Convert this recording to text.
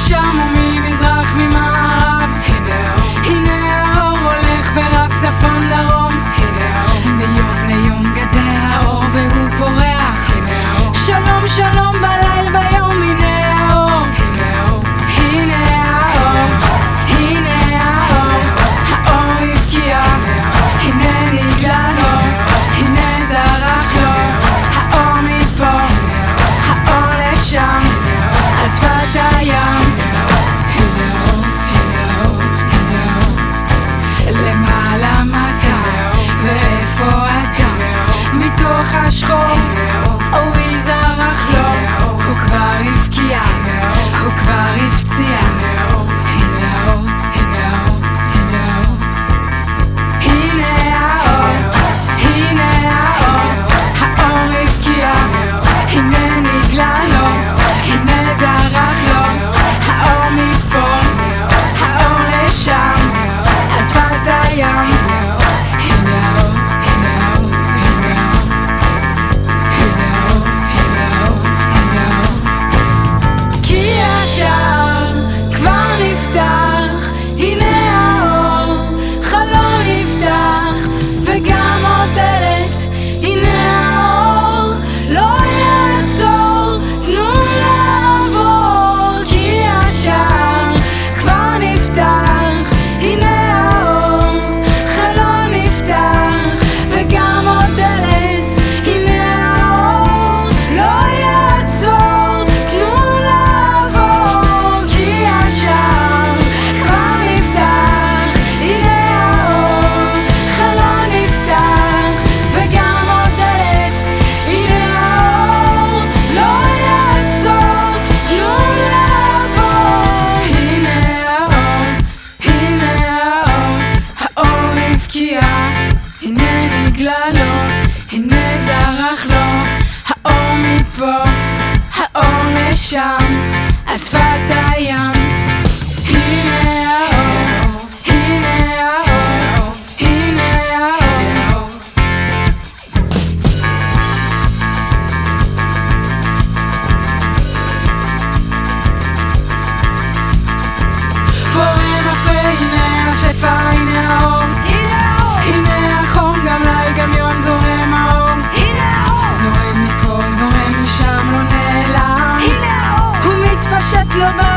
משם וממזרח ממערב, הנה האור הולך ורב צפון דרום, מיום ליום גדל האור והוא פורח, שלום שלום בליל ביום, הנה האור, הנה האור, הנה האור, האור הבקיע, הנה נגלה לו, הנה זרח לו, האור מפה, האור לשם, על שפת הים, הנה האור, הנה האור, הנה האור, למעלה מכה, ואיפה אתה? מתוך השחור, אורי זרח לו, הוא כבר הבקיע, הוא כבר הפציע, הנה האור, הנה האור, הנה האור, הנה האור, הנה האור, האור הבקיע, הנה נגלה לו, הנה זרח לו, האור מפה, האור לשם, על שפת הים, הנה האור, הנה האור, הנה האור, הנה האור, הנה האור, הנה האור, כי השער כבר נפתח, הנה האור, חלון נפתח, וגם עוד דלת, הנה האור, לא יעצור, תנו לעבור, כי השער כבר נפתח, הנה האור, חלון נפתח, וגם עוד דלת, הנה האור, לא יעצור, תנו לעבור, כי השער כבר נפתח, הנה האור, חלון נפתח, וגם עוד דלת, הנה האור, לא יעצור, תנו לעבור, הנה האור, הנה האור, האור הבקיע, הנה נגלה לו, הנה זרח לו, האור מפה, האור לשם, על שפת הים, הנה האור, הנה האור, הנה האור, פורם אחרי, הנה השפע, הנה האור, הנה החום, גם ליל גם יום זורם האור, זורם מפה, זורם משם, לא נעלם, הוא מתפשט לו